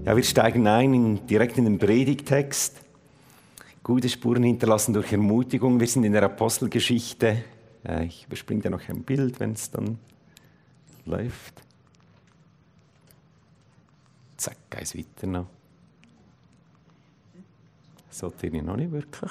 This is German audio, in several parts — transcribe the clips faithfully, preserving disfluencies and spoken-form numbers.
Ja, wir steigen ein in, direkt in den Predigttext. Gute Spuren hinterlassen durch Ermutigung. Wir sind in der Apostelgeschichte. Äh, ich überspringe da noch ein Bild, wenn es dann läuft. Zack, geht's weiter noch. Sollte ich noch nicht wirklich.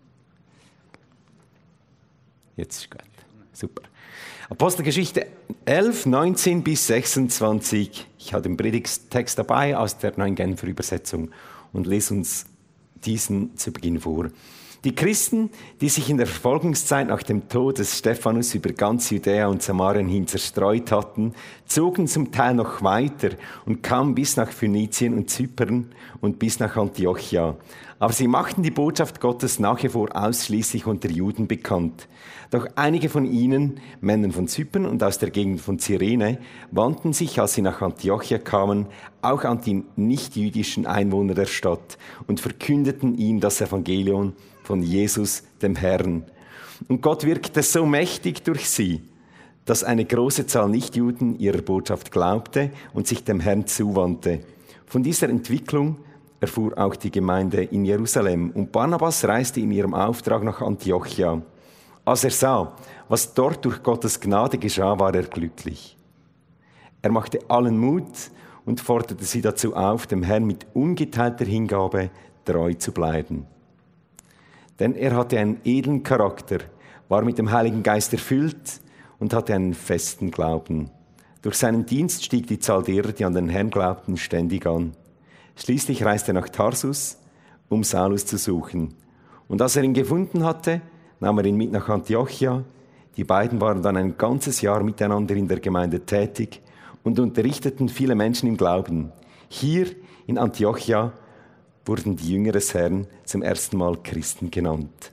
Jetzt ist gut. Super. Apostelgeschichte elf, neunzehn bis sechsundzwanzig. Ich habe den Predigttext dabei aus der Neuen Genfer Übersetzung und lese uns diesen zu Beginn vor. Die Christen, die sich in der Verfolgungszeit nach dem Tod des Stephanus über ganz Judäa und Samarien hin zerstreut hatten, zogen zum Teil noch weiter und kamen bis nach Phönizien und Zypern und bis nach Antiochia. Aber sie machten die Botschaft Gottes nach wie vor ausschließlich unter Juden bekannt. Doch einige von ihnen, Männern von Zypern und aus der Gegend von Cyrene, wandten sich, als sie nach Antiochia kamen, auch an die nichtjüdischen Einwohner der Stadt und verkündeten ihnen das Evangelium von Jesus, dem Herrn. Und Gott wirkte so mächtig durch sie, dass eine große Zahl Nichtjuden ihrer Botschaft glaubte und sich dem Herrn zuwandte. Von dieser Entwicklung erfuhr auch die Gemeinde in Jerusalem. Und Barnabas reiste in ihrem Auftrag nach Antiochia. Als er sah, was dort durch Gottes Gnade geschah, war er glücklich. Er machte allen Mut und forderte sie dazu auf, dem Herrn mit ungeteilter Hingabe treu zu bleiben. Denn er hatte einen edlen Charakter, war mit dem Heiligen Geist erfüllt und hatte einen festen Glauben. Durch seinen Dienst stieg die Zahl derer, die an den Herrn glaubten, ständig an. Schließlich reiste er nach Tarsus, um Saulus zu suchen. Und als er ihn gefunden hatte, nahm er ihn mit nach Antiochia. Die beiden waren dann ein ganzes Jahr miteinander in der Gemeinde tätig und unterrichteten viele Menschen im Glauben. Hier in Antiochia wurden die Jünger des Herrn zum ersten Mal Christen genannt.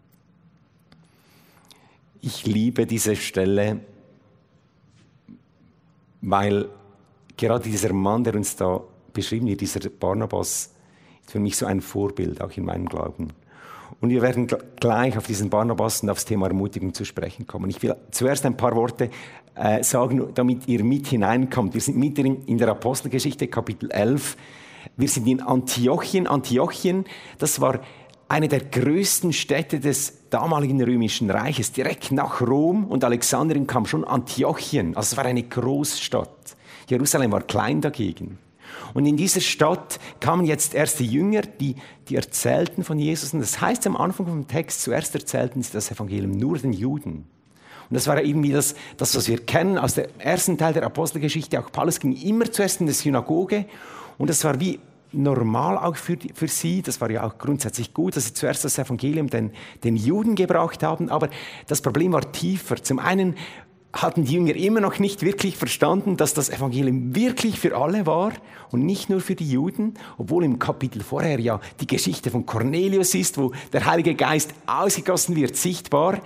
Ich liebe diese Stelle, weil gerade dieser Mann, der uns da beschrieben wird, dieser Barnabas, ist für mich so ein Vorbild, auch in meinem Glauben. Und wir werden gleich auf diesen Barnabas und aufs Thema Ermutigung zu sprechen kommen. Ich will zuerst ein paar Worte äh, sagen, damit ihr mit hineinkommt. Wir sind mitten in der Apostelgeschichte, Kapitel elf. Wir sind in Antiochien. Antiochien, das war eine der größten Städte des damaligen römischen Reiches. Direkt nach Rom und Alexandrien kam schon Antiochien. Also es war eine Großstadt. Jerusalem war klein dagegen. Und in dieser Stadt kamen jetzt erste Jünger, die, die erzählten von Jesus. Und das heißt am Anfang vom Text, zuerst erzählten sie das Evangelium nur den Juden. Und das war irgendwie das, das, was wir kennen aus dem ersten Teil der Apostelgeschichte. Auch Paulus ging immer zuerst in die Synagoge. Und das war wie normal auch für, die, für sie. Das war ja auch grundsätzlich gut, dass sie zuerst das Evangelium den, den Juden gebracht haben. Aber das Problem war tiefer. Zum einen hatten die Jünger immer noch nicht wirklich verstanden, dass das Evangelium wirklich für alle war und nicht nur für die Juden, obwohl im Kapitel vorher ja die Geschichte von Cornelius ist, wo der Heilige Geist ausgegossen wird, sichtbar.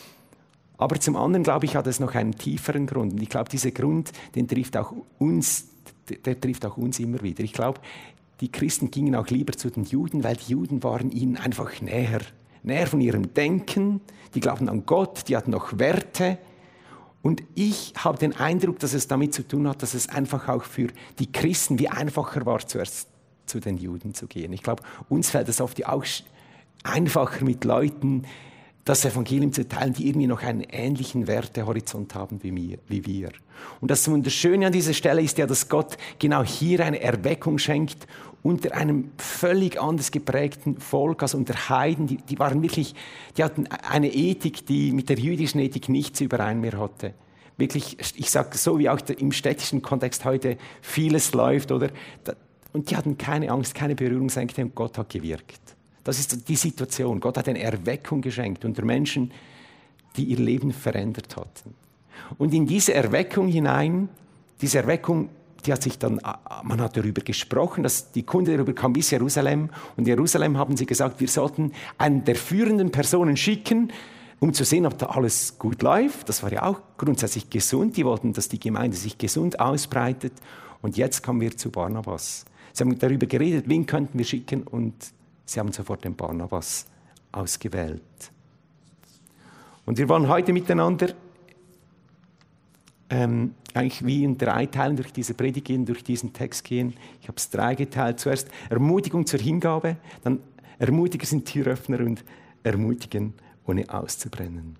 Aber zum anderen, glaube ich, hat es noch einen tieferen Grund. Und ich glaube, dieser Grund, den trifft auch uns, der trifft auch uns immer wieder. Ich glaube, die Christen gingen auch lieber zu den Juden, weil die Juden waren ihnen einfach näher. Näher von ihrem Denken, die glaubten an Gott, die hatten noch Werte. Und ich habe den Eindruck, dass es damit zu tun hat, dass es einfach auch für die Christen wie einfacher war, zuerst zu den Juden zu gehen. Ich glaube, uns fällt es oft auch einfacher, mit Leuten das Evangelium zu teilen, die irgendwie noch einen ähnlichen Wertehorizont haben wie wir. Wie wir. Und das Wunderschöne an dieser Stelle ist ja, dass Gott genau hier eine Erweckung schenkt unter einem völlig anders geprägten Volk, also unter Heiden. Die, die waren wirklich, die hatten eine Ethik, die mit der jüdischen Ethik nichts überein mehr hatte. Wirklich, ich sage so, wie auch im städtischen Kontext heute vieles läuft, oder? Und die hatten keine Angst, keine Berührungsängste und Gott hat gewirkt. Das ist die Situation. Gott hat eine Erweckung geschenkt unter Menschen, die ihr Leben verändert hatten. Und in diese Erweckung hinein, diese Erweckung, die hat sich dann, man hat darüber gesprochen, dass die Kunde darüber kam bis Jerusalem. Und in Jerusalem haben sie gesagt, wir sollten einen der führenden Personen schicken, um zu sehen, ob da alles gut läuft. Das war ja auch grundsätzlich gesund. Die wollten, dass die Gemeinde sich gesund ausbreitet. Und jetzt kommen wir zu Barnabas. Sie haben darüber geredet, wen könnten wir schicken, und sie haben sofort den Barnabas ausgewählt. Und wir wollen heute miteinander ähm, eigentlich wie in drei Teilen durch diese Predigt gehen, durch diesen Text gehen. Ich habe es drei geteilt. Zuerst Ermutigung zur Hingabe, dann Ermutiger sind Türöffner und Ermutigen, ohne auszubrennen.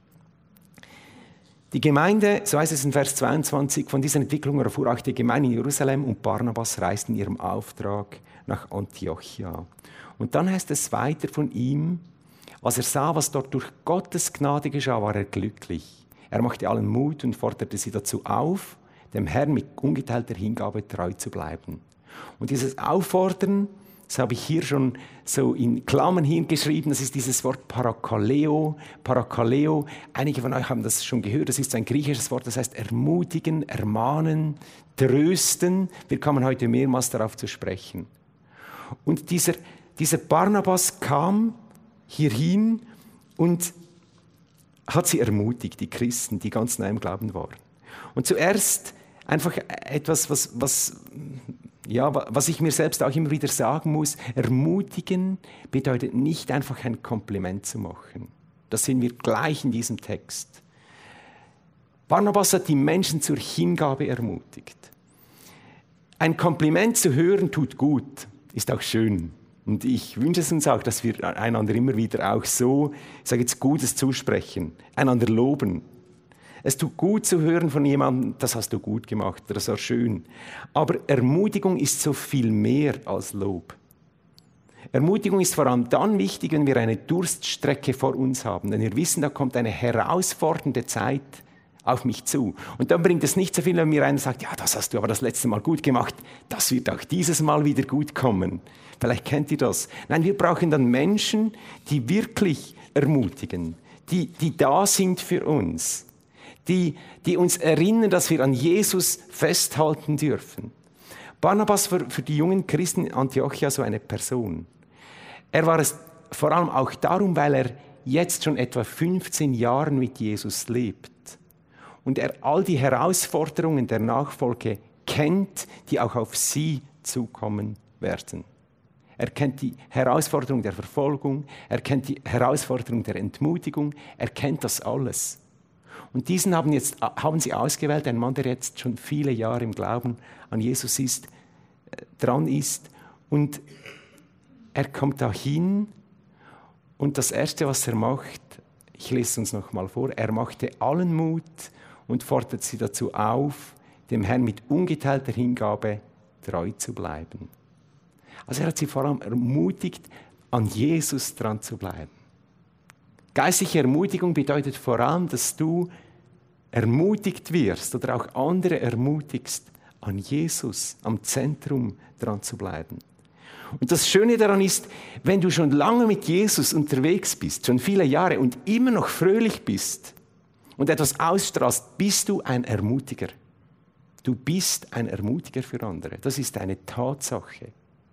Die Gemeinde, so heißt es in Vers zweiundzwanzig, von dieser Entwicklung erfuhr auch die Gemeinde in Jerusalem und Barnabas reisten in ihrem Auftrag nach Antiochia. Und dann heißt es weiter von ihm, als er sah, was dort durch Gottes Gnade geschah, war er glücklich. Er machte allen Mut und forderte sie dazu auf, dem Herrn mit ungeteilter Hingabe treu zu bleiben. Und dieses Auffordern, das habe ich hier schon so in Klammern hingeschrieben, das ist dieses Wort Parakaleo. Parakaleo, einige von euch haben das schon gehört, das ist ein griechisches Wort, das heißt ermutigen, ermahnen, trösten. Wir kommen heute mehrmals darauf zu sprechen. Und dieser, dieser Barnabas kam hierhin und hat sie ermutigt, die Christen, die ganz neu im Glauben waren. Und zuerst einfach etwas, was, was, ja, was ich mir selbst auch immer wieder sagen muss, ermutigen bedeutet nicht einfach ein Kompliment zu machen. Das sehen wir gleich in diesem Text. Barnabas hat die Menschen zur Hingabe ermutigt. Ein Kompliment zu hören tut gut, ist auch schön. Und ich wünsche es uns auch, dass wir einander immer wieder auch so, ich sage jetzt, Gutes zusprechen, einander loben. Es tut gut zu hören von jemandem, das hast du gut gemacht, das war schön. Aber Ermutigung ist so viel mehr als Lob. Ermutigung ist vor allem dann wichtig, wenn wir eine Durststrecke vor uns haben. Denn wir wissen, da kommt eine herausfordernde Zeit auf mich zu. Und dann bringt es nicht so viel, wenn mir einer sagt, ja, das hast du aber das letzte Mal gut gemacht, das wird auch dieses Mal wieder gut kommen. Vielleicht kennt ihr das. Nein, wir brauchen dann Menschen, die wirklich ermutigen, die, die da sind für uns, die, die uns erinnern, dass wir an Jesus festhalten dürfen. Barnabas war für die jungen Christen in Antiochia so eine Person. Er war es vor allem auch darum, weil er jetzt schon etwa fünfzehn Jahre mit Jesus lebt. Und er all die Herausforderungen der Nachfolge kennt, die auch auf sie zukommen werden. Er kennt die Herausforderung der Verfolgung, er kennt die Herausforderung der Entmutigung, er kennt das alles. Und diesen haben, jetzt, haben sie ausgewählt, ein Mann, der jetzt schon viele Jahre im Glauben an Jesus ist, dran ist. Und er kommt dahin und das Erste, was er macht, ich lese es uns noch mal vor, er machte allen Mut und fordert sie dazu auf, dem Herrn mit ungeteilter Hingabe treu zu bleiben. Also er hat sie vor allem ermutigt, an Jesus dran zu bleiben. Geistliche Ermutigung bedeutet vor allem, dass du ermutigt wirst oder auch andere ermutigst, an Jesus, am Zentrum dran zu bleiben. Und das Schöne daran ist, wenn du schon lange mit Jesus unterwegs bist, schon viele Jahre und immer noch fröhlich bist und etwas ausstrahlst, bist du ein Ermutiger. Du bist ein Ermutiger für andere. Das ist eine Tatsache.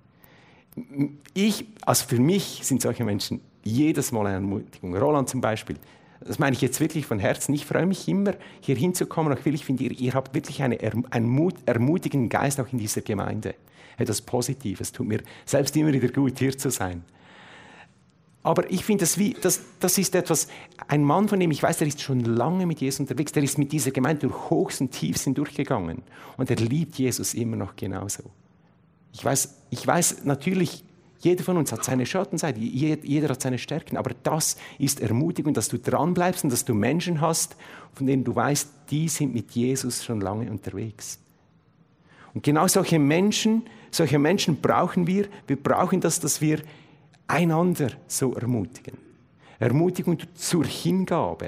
Ich, also für mich sind solche Menschen jedes Mal eine Ermutigung. Roland zum Beispiel. Das meine ich jetzt wirklich von Herzen. Ich freue mich immer, hier hinzukommen. Ich, will, ich finde, ihr, ihr habt wirklich eine, einen Mut, ermutigenden Geist auch in dieser Gemeinde. Etwas Positives. Tut mir selbst immer wieder gut, hier zu sein. Aber ich finde, das, das, das ist etwas, ein Mann, von dem ich weiß, der ist schon lange mit Jesus unterwegs, der ist mit dieser Gemeinde durch Hochs und Tiefs hindurchgegangen. Und er liebt Jesus immer noch genauso. Ich weiß, ich weiß natürlich, jeder von uns hat seine Schattenseite, jeder hat seine Stärken, aber das ist Ermutigung, dass du dranbleibst und dass du Menschen hast, von denen du weißt, die sind mit Jesus schon lange unterwegs. Und genau solche Menschen, solche Menschen brauchen wir. Wir brauchen das, dass wir einander so ermutigen. Ermutigung zur Hingabe.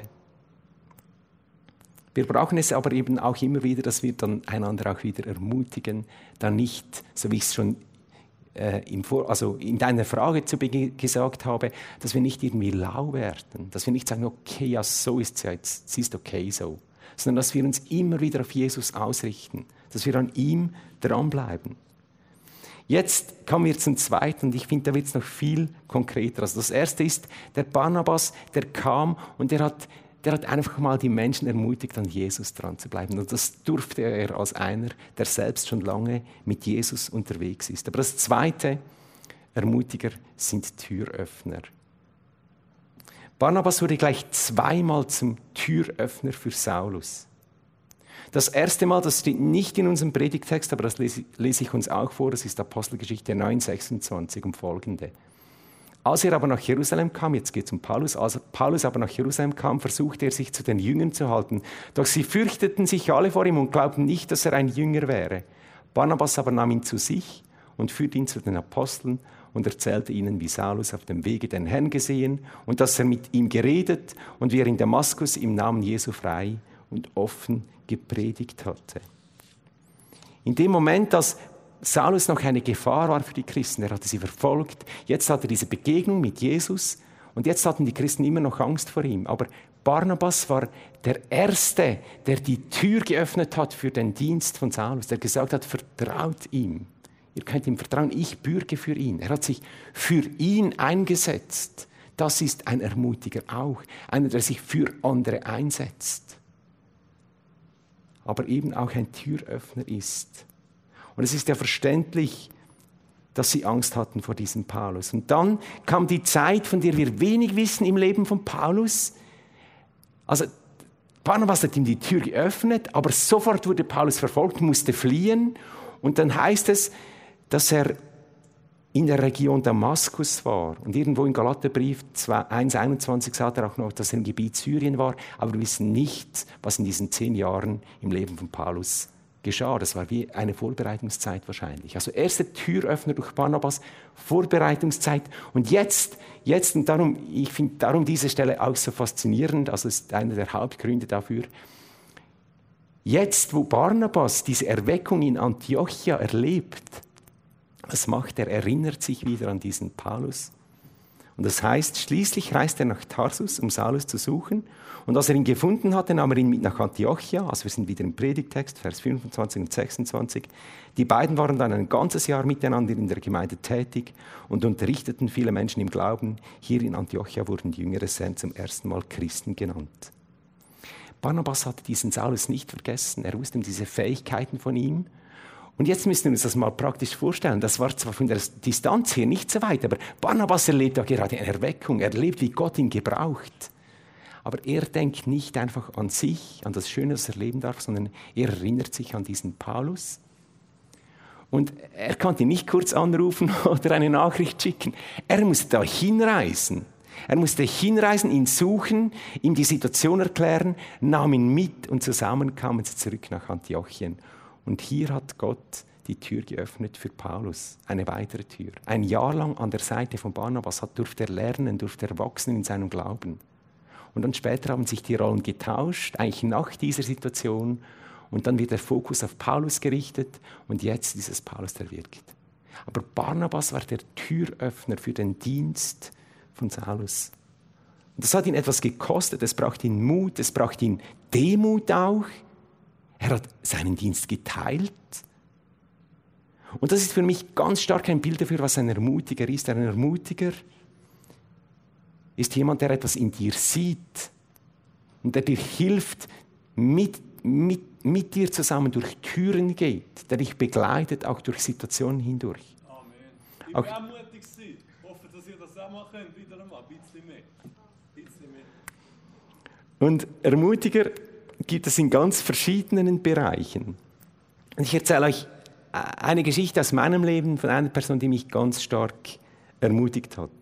Wir brauchen es aber eben auch immer wieder, dass wir dann einander auch wieder ermutigen, dann nicht, so wie ich es schon äh, im Vor- also in deiner Frage zu Beginn gesagt habe, dass wir nicht irgendwie lau werden, dass wir nicht sagen, okay, ja, so ist es ja jetzt, es ist okay so, sondern dass wir uns immer wieder auf Jesus ausrichten, dass wir an ihm dranbleiben. Jetzt kommen wir zum Zweiten und ich finde, da wird es noch viel konkreter. Also das Erste ist, der Barnabas, der kam und der hat, der hat einfach mal die Menschen ermutigt, an Jesus dran zu bleiben. Und das durfte er als einer, der selbst schon lange mit Jesus unterwegs ist. Aber das Zweite, Ermutiger sind Türöffner. Barnabas wurde gleich zweimal zum Türöffner für Saulus. Das erste Mal, das steht nicht in unserem Predigtext, aber das lese, lese ich uns auch vor, das ist Apostelgeschichte neun, sechsundzwanzig und folgende. Als er aber nach Jerusalem kam, jetzt geht es um Paulus, als Paulus aber nach Jerusalem kam, versuchte er sich zu den Jüngern zu halten. Doch sie fürchteten sich alle vor ihm und glaubten nicht, dass er ein Jünger wäre. Barnabas aber nahm ihn zu sich und führte ihn zu den Aposteln und erzählte ihnen, wie Saulus auf dem Wege den Herrn gesehen und dass er mit ihm geredet und wie er in Damaskus im Namen Jesu frei und offen gepredigt hatte. In dem Moment, dass Saulus noch eine Gefahr war für die Christen, er hatte sie verfolgt, jetzt hatte er diese Begegnung mit Jesus und jetzt hatten die Christen immer noch Angst vor ihm. Aber Barnabas war der Erste, der die Tür geöffnet hat für den Dienst von Saulus, der gesagt hat, vertraut ihm. Ihr könnt ihm vertrauen, ich bürge für ihn. Er hat sich für ihn eingesetzt. Das ist ein Ermutiger auch, einer, der sich für andere einsetzt. Aber eben auch ein Türöffner ist. Und es ist ja verständlich, dass sie Angst hatten vor diesem Paulus. Und dann kam die Zeit, von der wir wenig wissen im Leben von Paulus. Also Barnabas hat ihm die Tür geöffnet, aber sofort wurde Paulus verfolgt, musste fliehen. Und dann heißt es, dass er in der Region Damaskus war. Und irgendwo im Galaterbrief eins einundzwanzig sagt er auch noch, dass er im Gebiet Syrien war. Aber wir wissen nicht, was in diesen zehn Jahren im Leben von Paulus geschah. Das war wie eine Vorbereitungszeit wahrscheinlich. Also erste Türöffner durch Barnabas, Vorbereitungszeit. Und jetzt, jetzt und darum, ich finde darum diese Stelle auch so faszinierend, also ist einer der Hauptgründe dafür. Jetzt, wo Barnabas diese Erweckung in Antiochia erlebt, was macht er? Er erinnert sich wieder an diesen Paulus. Und das heißt, schließlich reist er nach Tarsus, um Saulus zu suchen. Und als er ihn gefunden hatte, nahm er ihn mit nach Antiochia. Also wir sind wieder im Predigtext, Vers fünfundzwanzig und sechsundzwanzig. Die beiden waren dann ein ganzes Jahr miteinander in der Gemeinde tätig und unterrichteten viele Menschen im Glauben. Hier in Antiochia wurden die Jünger des Herrn zum ersten Mal Christen genannt. Barnabas hatte diesen Saulus nicht vergessen. Er wusste um diese Fähigkeiten von ihm. Und jetzt müssen wir uns das mal praktisch vorstellen. Das war zwar von der Distanz her nicht so weit, aber Barnabas erlebt da gerade eine Erweckung. Er erlebt, wie Gott ihn gebraucht. Aber er denkt nicht einfach an sich, an das Schöne, das er leben darf, sondern er erinnert sich an diesen Paulus. Und er konnte ihn nicht kurz anrufen oder eine Nachricht schicken. Er musste da hinreisen. Er musste hinreisen, ihn suchen, ihm die Situation erklären, nahm ihn mit und zusammen kamen sie zurück nach Antiochien. Und hier hat Gott die Tür geöffnet für Paulus, eine weitere Tür. Ein Jahr lang an der Seite von Barnabas hat, durfte er lernen, durfte er wachsen in seinem Glauben. Und dann später haben sich die Rollen getauscht, eigentlich nach dieser Situation. Und dann wird der Fokus auf Paulus gerichtet und jetzt ist es Paulus, der wirkt. Aber Barnabas war der Türöffner für den Dienst von Saulus. Und das hat ihn etwas gekostet, es braucht ihn Mut, es braucht ihn Demut auch. Er hat seinen Dienst geteilt. Und das ist für mich ganz stark ein Bild dafür, was ein Ermutiger ist. Ein Ermutiger ist jemand, der etwas in dir sieht und der dir hilft, mit, mit, mit dir zusammen durch Türen geht, der dich begleitet, auch durch Situationen hindurch. Amen. Ich will auch mutig sein. Ich hoffe, dass ihr das auch machen könnt. Wieder einmal, ein bisschen mehr. Ein bisschen mehr. Und Ermutiger gibt es in ganz verschiedenen Bereichen. Ich erzähle euch eine Geschichte aus meinem Leben von einer Person, die mich ganz stark ermutigt hat.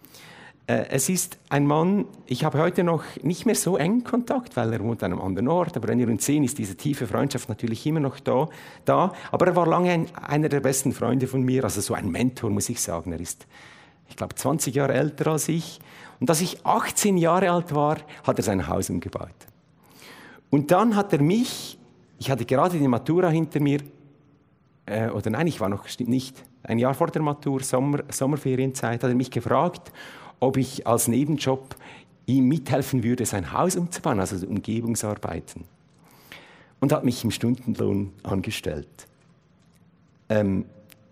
Es ist ein Mann, ich habe heute noch nicht mehr so engen Kontakt, weil er wohnt an einem anderen Ort, aber wenn wir uns sehen, ist diese tiefe Freundschaft natürlich immer noch da. da. Aber er war lange ein, einer der besten Freunde von mir, also so ein Mentor, muss ich sagen. Er ist, ich glaube, zwanzig Jahre älter als ich. Und als ich achtzehn Jahre alt war, hat er sein Haus umgebaut. Und dann hat er mich, ich hatte gerade die Matura hinter mir, äh, oder nein, ich war noch nicht, ein Jahr vor der Matur, Sommer, Sommerferienzeit, hat er mich gefragt, ob ich als Nebenjob ihm mithelfen würde, sein Haus umzubauen, also Umgebungsarbeiten. Und hat mich im Stundenlohn angestellt. Ähm,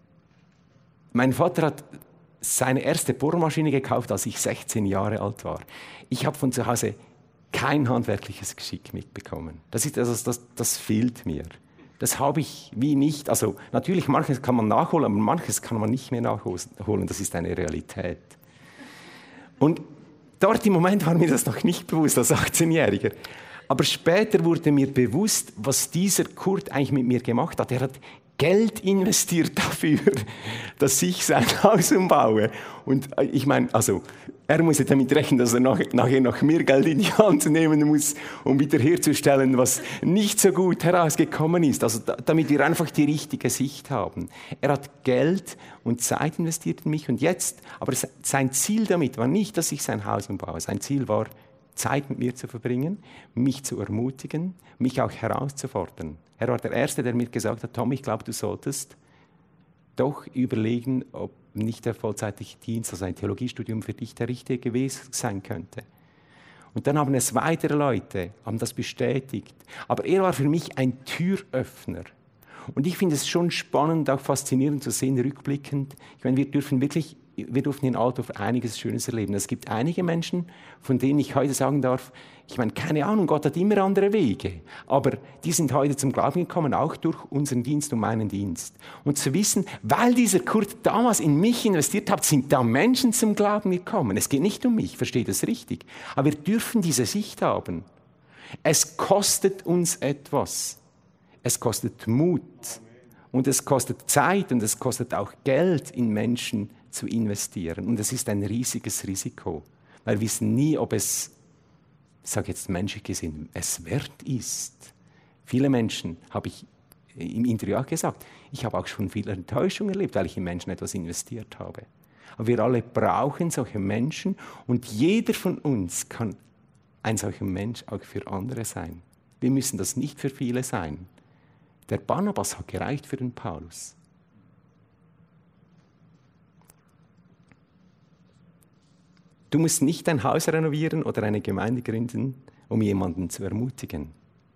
mein Vater hat seine erste Bohrmaschine gekauft, als ich sechzehn Jahre alt war. Ich habe von zu Hause kein handwerkliches Geschick mitbekommen. Das, ist, also, das, das fehlt mir. Das habe ich wie nicht. Also natürlich, manches kann man nachholen, aber manches kann man nicht mehr nachholen. Das ist eine Realität. Und dort im Moment war mir das noch nicht bewusst als achtzehnjähriger. Aber später wurde mir bewusst, was dieser Kurt eigentlich mit mir gemacht hat. Er hat Geld investiert dafür, dass ich sein Haus umbaue. Und ich meine, also, er muss ja damit rechnen, dass er nachher noch mehr Geld in die Hand nehmen muss, um wiederherzustellen, was nicht so gut herausgekommen ist. Also, damit wir einfach die richtige Sicht haben. Er hat Geld und Zeit investiert in mich und jetzt, aber sein Ziel damit war nicht, dass ich sein Haus umbaue. Sein Ziel war, Zeit mit mir zu verbringen, mich zu ermutigen, mich auch herauszufordern. Er war der Erste, der mir gesagt hat, Tom, ich glaube, du solltest doch überlegen, ob nicht der vollzeitige Dienst, also ein Theologiestudium für dich der richtige gewesen sein könnte. Und dann haben es weitere Leute, haben das bestätigt. Aber er war für mich ein Türöffner. Und ich finde es schon spannend, auch faszinierend zu sehen, rückblickend. Ich meine, wir dürfen wirklich, wir durften in Altdorf einiges Schönes erleben. Es gibt einige Menschen, von denen ich heute sagen darf, ich meine, keine Ahnung, Gott hat immer andere Wege. Aber die sind heute zum Glauben gekommen, auch durch unseren Dienst und meinen Dienst. Und zu wissen, weil dieser Kurt damals in mich investiert hat, sind da Menschen zum Glauben gekommen. Es geht nicht um mich, versteht es richtig. Aber wir dürfen diese Sicht haben. Es kostet uns etwas. Es kostet Mut. Und es kostet Zeit und es kostet auch Geld, in Menschen zu investieren. Und es ist ein riesiges Risiko. Weil wir wissen nie, ob es, ich sage jetzt menschlich gesehen, es wert ist. Viele Menschen, habe ich im Interview auch gesagt, ich habe auch schon viel Enttäuschung erlebt, weil ich in Menschen etwas investiert habe. Aber wir alle brauchen solche Menschen und jeder von uns kann ein solcher Mensch auch für andere sein. Wir müssen das nicht für viele sein. Der Barnabas hat gereicht für den Paulus. Du musst nicht ein Haus renovieren oder eine Gemeinde gründen, um jemanden zu ermutigen.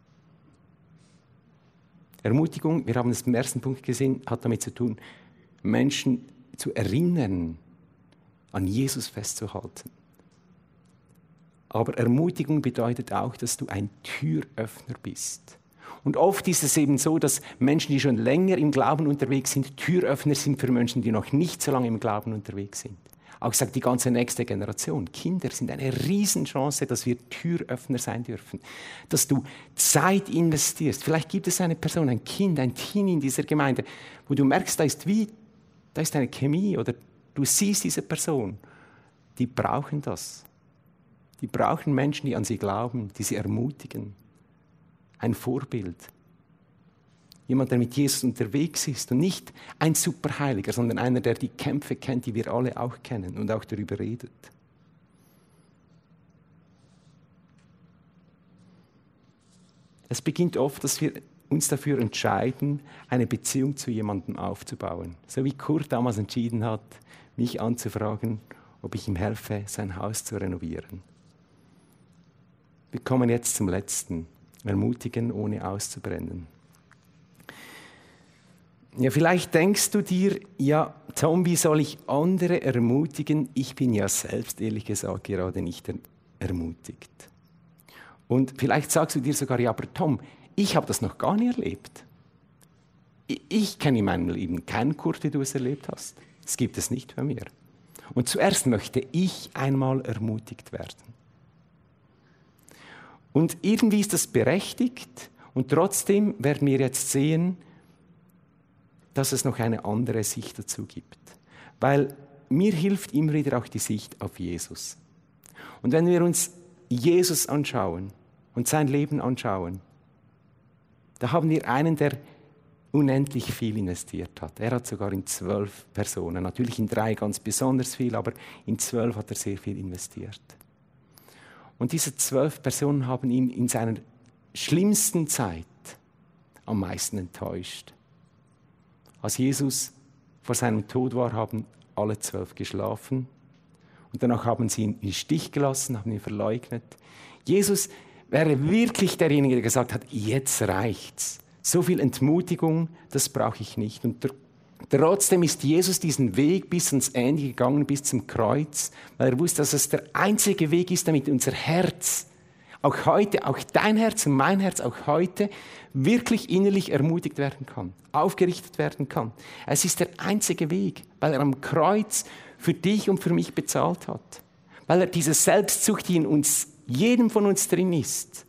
Ermutigung, wir haben es im ersten Punkt gesehen, hat damit zu tun, Menschen zu erinnern, an Jesus festzuhalten. Aber Ermutigung bedeutet auch, dass du ein Türöffner bist. Und oft ist es eben so, dass Menschen, die schon länger im Glauben unterwegs sind, Türöffner sind für Menschen, die noch nicht so lange im Glauben unterwegs sind. Auch sagt die ganze nächste Generation, Kinder sind eine Riesenchance, dass wir Türöffner sein dürfen. Dass du Zeit investierst. Vielleicht gibt es eine Person, ein Kind, ein Teenie in dieser Gemeinde, wo du merkst, da ist wie, da ist eine Chemie oder du siehst diese Person. Die brauchen das. Die brauchen Menschen, die an sie glauben, die sie ermutigen. Ein Vorbild. Jemand, der mit Jesus unterwegs ist und nicht ein Superheiliger, sondern einer, der die Kämpfe kennt, die wir alle auch kennen und auch darüber redet. Es beginnt oft, dass wir uns dafür entscheiden, eine Beziehung zu jemandem aufzubauen. So wie Kurt damals entschieden hat, mich anzufragen, ob ich ihm helfe, sein Haus zu renovieren. Wir kommen jetzt zum Letzten. Ermutigen, ohne auszubrennen. Ja, vielleicht denkst du dir, ja, Tom, wie soll ich andere ermutigen? Ich bin ja selbst, ehrlich gesagt, gerade nicht er- ermutigt. Und vielleicht sagst du dir sogar, ja, aber Tom, ich habe das noch gar nie erlebt. Ich, ich kenne in meinem Leben keinen Kurt, wie du es erlebt hast. Das gibt es nicht bei mir. Und zuerst möchte ich einmal ermutigt werden. Und irgendwie ist das berechtigt und trotzdem werden wir jetzt sehen, dass es noch eine andere Sicht dazu gibt. Weil mir hilft immer wieder auch die Sicht auf Jesus. Und wenn wir uns Jesus anschauen und sein Leben anschauen, da haben wir einen, der unendlich viel investiert hat. Er hat sogar in zwölf Personen, natürlich in drei ganz besonders viel, aber in zwölf hat er sehr viel investiert. Und diese zwölf Personen haben ihn in seiner schlimmsten Zeit am meisten enttäuscht. Als Jesus vor seinem Tod war, haben alle zwölf geschlafen. Und danach haben sie ihn im Stich gelassen, haben ihn verleugnet. Jesus wäre wirklich derjenige, der gesagt hat, jetzt reicht's. So viel Entmutigung, das brauche ich nicht. Und trotzdem ist Jesus diesen Weg bis ans Ende gegangen, bis zum Kreuz, weil er wusste, dass es der einzige Weg ist, damit unser Herz, auch heute, auch dein Herz und mein Herz, auch heute, wirklich innerlich ermutigt werden kann, aufgerichtet werden kann. Es ist der einzige Weg, weil er am Kreuz für dich und für mich bezahlt hat. Weil er diese Selbstsucht, die in uns, jedem von uns drin ist,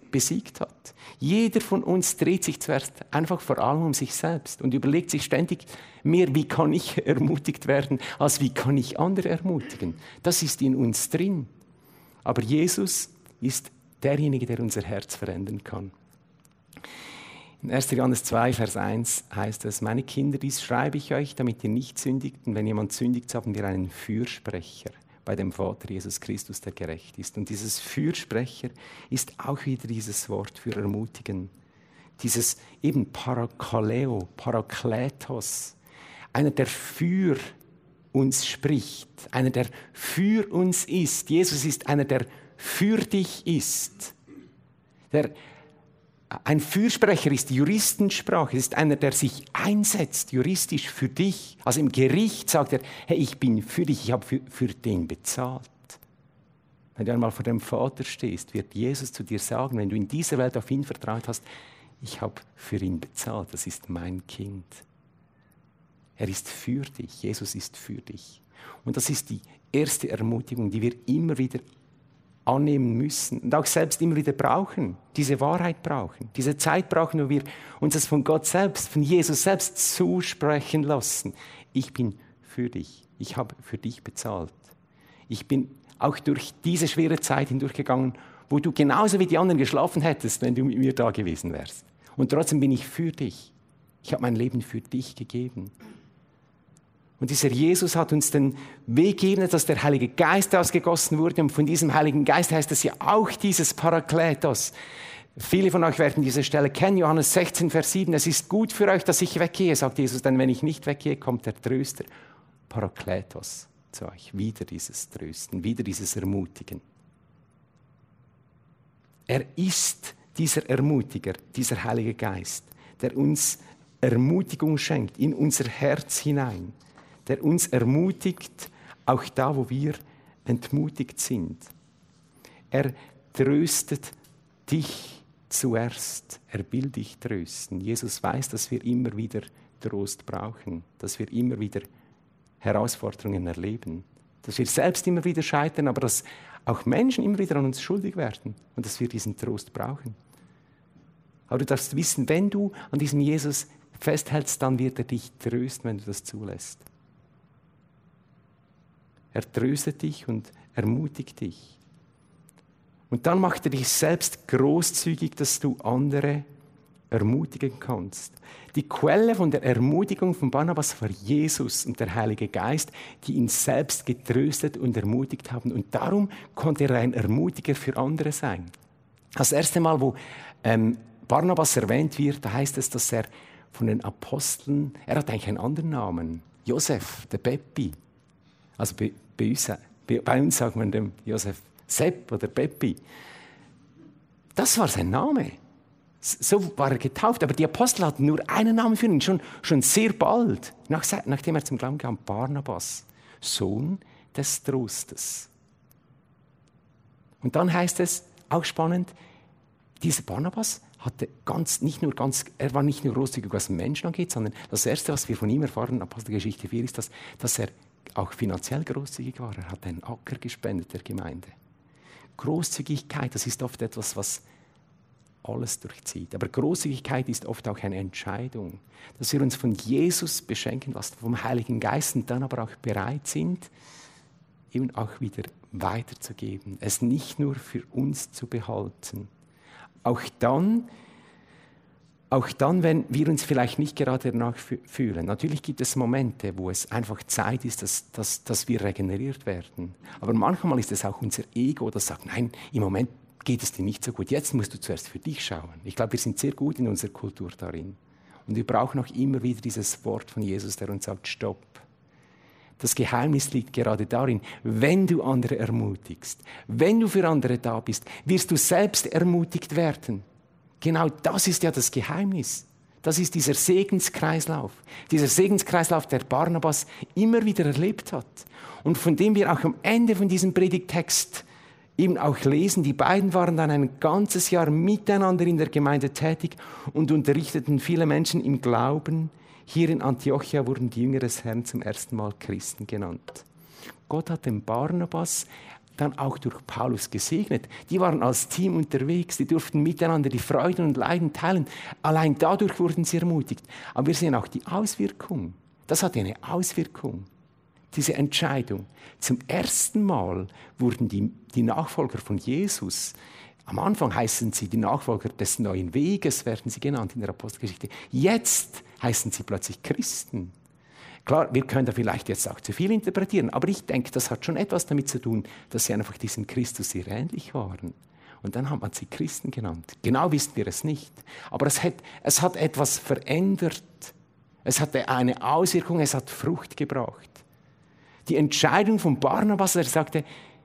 besiegt hat. Jeder von uns dreht sich zuerst einfach vor allem um sich selbst und überlegt sich ständig mehr, wie kann ich ermutigt werden, als wie kann ich andere ermutigen. Das ist in uns drin. Aber Jesus ist derjenige, der unser Herz verändern kann. In erster Johannes zwei, Vers eins heißt es, meine Kinder, dies schreibe ich euch, damit ihr nicht sündigt. Und wenn jemand sündigt, haben wir einen Fürsprecher bei dem Vater Jesus Christus, der gerecht ist. Und dieses Fürsprecher ist auch wieder dieses Wort für ermutigen. Dieses eben Parakaleo, Parakletos, einer, der für uns spricht, einer, der für uns ist. Jesus ist einer, der für dich ist. Der Ein Fürsprecher ist die Juristensprache, es ist einer, der sich einsetzt, juristisch für dich. Also im Gericht sagt er, hey, ich bin für dich, ich habe für, für den bezahlt. Wenn du einmal vor dem Vater stehst, wird Jesus zu dir sagen, wenn du in dieser Welt auf ihn vertraut hast, ich habe für ihn bezahlt, das ist mein Kind. Er ist für dich, Jesus ist für dich. Und das ist die erste Ermutigung, die wir immer wieder annehmen müssen und auch selbst immer wieder brauchen, diese Wahrheit brauchen, diese Zeit brauchen, wo wir uns das von Gott selbst, von Jesus selbst zusprechen lassen. Ich bin für dich, ich habe für dich bezahlt. Ich bin auch durch diese schwere Zeit hindurchgegangen, wo du genauso wie die anderen geschlafen hättest, wenn du mit mir da gewesen wärst. Und trotzdem bin ich für dich. Ich habe mein Leben für dich gegeben. Und dieser Jesus hat uns den Weg gegeben, dass der Heilige Geist ausgegossen wurde. Und von diesem Heiligen Geist heißt es ja auch dieses Parakletos. Viele von euch werden diese Stelle kennen, Johannes sechzehn, Vers sieben. Es ist gut für euch, dass ich weggehe, sagt Jesus, denn wenn ich nicht weggehe, kommt der Tröster. Parakletos zu euch. Wieder dieses Trösten, wieder dieses Ermutigen. Er ist dieser Ermutiger, dieser Heilige Geist, der uns Ermutigung schenkt in unser Herz hinein. Der uns ermutigt, auch da, wo wir entmutigt sind. Er tröstet dich zuerst. Er will dich trösten. Jesus weiß, dass wir immer wieder Trost brauchen, dass wir immer wieder Herausforderungen erleben, dass wir selbst immer wieder scheitern, aber dass auch Menschen immer wieder an uns schuldig werden und dass wir diesen Trost brauchen. Aber du darfst wissen, wenn du an diesem Jesus festhältst, dann wird er dich trösten, wenn du das zulässt. Er tröstet dich und ermutigt dich. Und dann macht er dich selbst großzügig, dass du andere ermutigen kannst. Die Quelle von der Ermutigung von Barnabas war Jesus und der Heilige Geist, die ihn selbst getröstet und ermutigt haben. Und darum konnte er ein Ermutiger für andere sein. Das erste Mal, wo ähm, Barnabas erwähnt wird, da heißt es, dass er von den Aposteln, er hat eigentlich einen anderen Namen, Josef, der Peppi. Also bei, bei, uns, bei, bei uns sagt man dem Josef Sepp oder Peppi. Das war sein Name. So war er getauft. Aber die Apostel hatten nur einen Namen für ihn, schon, schon sehr bald, nach, nachdem er zum Glauben kam, Barnabas, Sohn des Trostes. Und dann heißt es, auch spannend, dieser Barnabas hatte ganz, nicht nur ganz, er war nicht nur großzügig, was Menschen angeht, sondern das Erste, was wir von ihm erfahren in Apostelgeschichte vier, ist, dass, dass er auch finanziell großzügig war. Er hat einen Acker gespendet der Gemeinde. Großzügigkeit, das ist oft etwas, was alles durchzieht. Aber Großzügigkeit ist oft auch eine Entscheidung, dass wir uns von Jesus beschenken lassen, vom Heiligen Geist und dann aber auch bereit sind, eben auch wieder weiterzugeben, es nicht nur für uns zu behalten. Auch dann, auch dann, wenn wir uns vielleicht nicht gerade danach fühlen. Natürlich gibt es Momente, wo es einfach Zeit ist, dass, dass, dass wir regeneriert werden. Aber manchmal ist es auch unser Ego, das sagt, nein, im Moment geht es dir nicht so gut. Jetzt musst du zuerst für dich schauen. Ich glaube, wir sind sehr gut in unserer Kultur darin. Und wir brauchen auch immer wieder dieses Wort von Jesus, der uns sagt, stopp. Das Geheimnis liegt gerade darin, wenn du andere ermutigst, wenn du für andere da bist, wirst du selbst ermutigt werden. Genau das ist ja das Geheimnis. Das ist dieser Segenskreislauf. Dieser Segenskreislauf, der Barnabas immer wieder erlebt hat. Und von dem wir auch am Ende von diesem Predigttext eben auch lesen. Die beiden waren dann ein ganzes Jahr miteinander in der Gemeinde tätig und unterrichteten viele Menschen im Glauben. Hier in Antiochia wurden die Jünger des Herrn zum ersten Mal Christen genannt. Gott hat dem Barnabas dann auch durch Paulus gesegnet. Die waren als Team unterwegs, die durften miteinander die Freuden und Leiden teilen. Allein dadurch wurden sie ermutigt. Aber wir sehen auch die Auswirkung. Das hatte eine Auswirkung, diese Entscheidung. Zum ersten Mal wurden die, die Nachfolger von Jesus, am Anfang heißen sie die Nachfolger des neuen Weges, werden sie genannt in der Apostelgeschichte. Jetzt heißen sie plötzlich Christen. Klar, wir können da vielleicht jetzt auch zu viel interpretieren, aber ich denke, das hat schon etwas damit zu tun, dass sie einfach diesem Christus sehr ähnlich waren. Und dann hat man sie Christen genannt. Genau wissen wir es nicht. Aber es hat, es hat etwas verändert. Es hatte eine Auswirkung, es hat Frucht gebracht. Die Entscheidung von Barnabas, er sagte,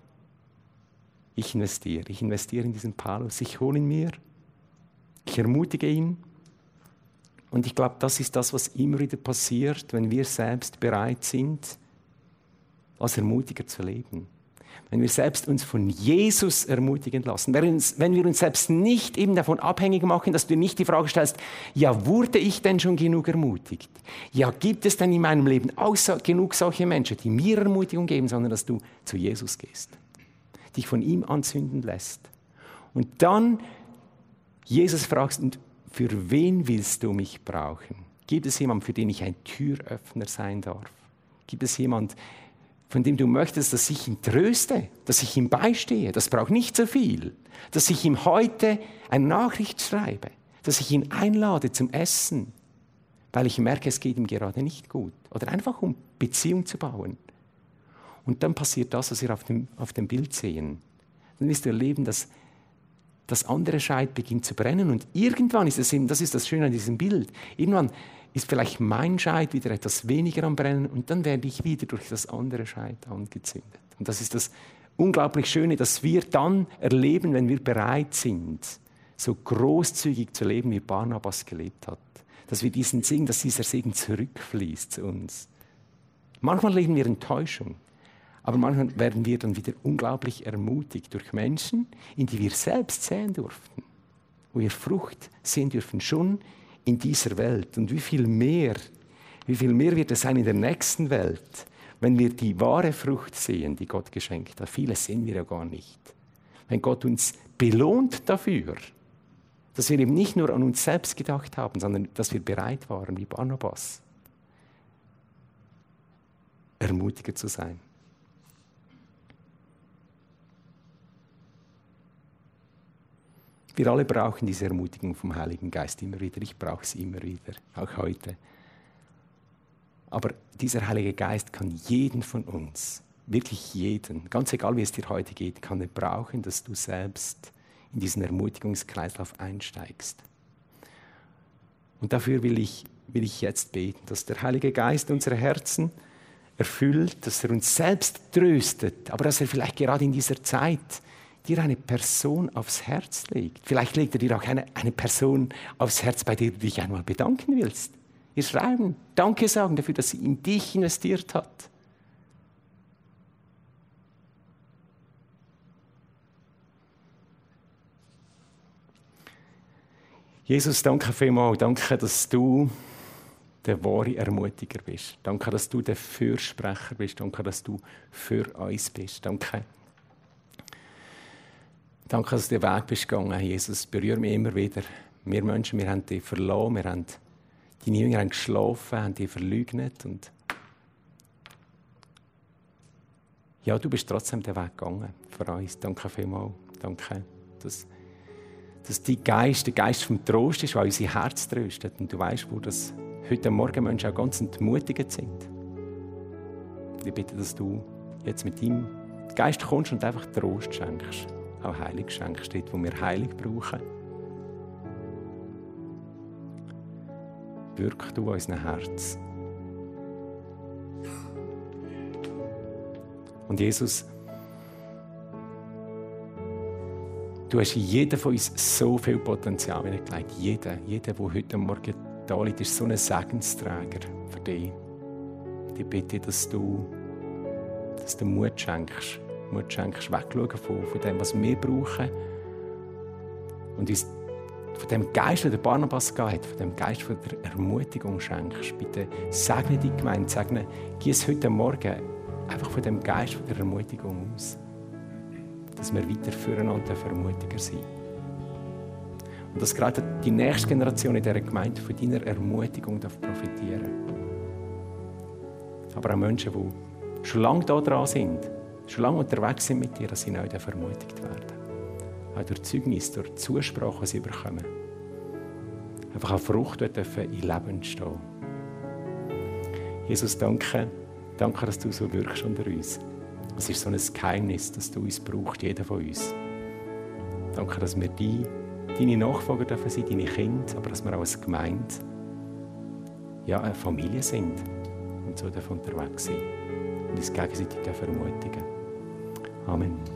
ich investiere, ich investiere in diesen Paulus, ich hole ihn mir, ich ermutige ihn. Und ich glaube, das ist das, was immer wieder passiert, wenn wir selbst bereit sind, als Ermutiger zu leben. Wenn wir selbst uns von Jesus ermutigen lassen, wenn wir uns selbst nicht eben davon abhängig machen, dass du nicht die Frage stellst, ja, wurde ich denn schon genug ermutigt? Ja, gibt es denn in meinem Leben auch so, genug solche Menschen, die mir Ermutigung geben, sondern dass du zu Jesus gehst, dich von ihm anzünden lässt. Und dann Jesus fragst, und für wen willst du mich brauchen? Gibt es jemanden, für den ich ein Türöffner sein darf? Gibt es jemanden, von dem du möchtest, dass ich ihn tröste, dass ich ihm beistehe? Das braucht nicht so viel. Dass ich ihm heute eine Nachricht schreibe, dass ich ihn einlade zum Essen, weil ich merke, es geht ihm gerade nicht gut. Oder einfach um Beziehung zu bauen. Und dann passiert das, was wir auf dem, auf dem Bild sehen. Dann wirst du erleben, dass das andere Scheit beginnt zu brennen. Und irgendwann ist es eben, das ist das Schöne an diesem Bild, irgendwann ist vielleicht mein Scheit wieder etwas weniger am Brennen und dann werde ich wieder durch das andere Scheit angezündet. Und das ist das unglaublich Schöne, dass wir dann erleben, wenn wir bereit sind, so großzügig zu leben, wie Barnabas gelebt hat. Dass wir diesen Segen, dass dieser Segen zurückfließt zu uns. Manchmal leben wir Enttäuschung. Aber manchmal werden wir dann wieder unglaublich ermutigt durch Menschen, in die wir selbst sehen durften. Wo wir Frucht sehen dürfen, schon in dieser Welt. Und wie viel mehr, wie viel mehr wird es sein in der nächsten Welt, wenn wir die wahre Frucht sehen, die Gott geschenkt hat. Vieles sehen wir ja gar nicht. Wenn Gott uns belohnt dafür, dass wir eben nicht nur an uns selbst gedacht haben, sondern dass wir bereit waren, wie Barnabas, ermutiger zu sein. Wir alle brauchen diese Ermutigung vom Heiligen Geist immer wieder. Ich brauche sie immer wieder, auch heute. Aber dieser Heilige Geist kann jeden von uns, wirklich jeden, ganz egal wie es dir heute geht, kann er brauchen, dass du selbst in diesen Ermutigungskreislauf einsteigst. Und dafür will ich, will ich jetzt beten, dass der Heilige Geist unsere Herzen erfüllt, dass er uns selbst tröstet, aber dass er vielleicht gerade in dieser Zeit dir eine Person aufs Herz legt. Vielleicht legt er dir auch eine, eine Person aufs Herz, bei der du dich einmal bedanken willst. Ihr schreiben, Danke sagen dafür, dass sie in dich investiert hat. Jesus, danke vielmals. Danke, dass du der wahre Ermutiger bist. Danke, dass du der Fürsprecher bist. Danke, dass du für uns bist. Danke. Danke, dass du den Weg bist gegangen, Jesus. Berühre mich immer wieder. Wir Menschen, wir haben dich verloren, wir haben, deine Jünger haben geschlafen, haben dich verleugnet. Und ja, du bist trotzdem den Weg gegangen für uns. Danke vielmals. Danke, dass, dass dein Geist, der Geist vom Trost ist, der unser Herz tröstet. Und du weißt, wo das heute Morgen Menschen auch ganz entmutigend sind. Ich bitte, dass du jetzt mit deinem Geist kommst und einfach Trost schenkst. Auch Heilung schenkst, dort, wo wir Heilung brauchen. Wirk du an unserem Herz. Und Jesus, du hast in jeden von uns so viel Potenzial hineingelegt. Jeder, jeder, der heute Morgen da liegt, ist so ein Segensträger für dich. Ich bitte, dass du, dass du Mut schenkst. Mut schenkst, wegschauen von, von dem, was wir brauchen. Und uns von dem Geist, den der Barnabas hat, von dem Geist von der Ermutigung schenkst. Bitte segne die Gemeinde, segne, gieß heute Morgen einfach von dem Geist von der Ermutigung aus. dass wir weiter füreinander Ermutiger sind. Und dass gerade die nächste Generation in dieser Gemeinde von deiner Ermutigung profitieren darf. Aber auch Menschen, die schon lange da dran sind, schon lange unterwegs sind mit dir, dass sie neu ermutigt werden. Auch durch Zeugnis, durch Zusprache, die sie bekommen. Einfach eine Frucht, die in Leben entstehen. Jesus, danke, danke, dass du so wirkst unter uns. Es ist so ein Geheimnis, dass du uns brauchst, jeder von uns. Danke, dass wir die, deine Nachfolger dürfen sein, deine Kinder, aber dass wir auch als Gemeinde, ja, eine Familie sind und so dürfen unterwegs sein und uns gegenseitig ermutigen. Amen.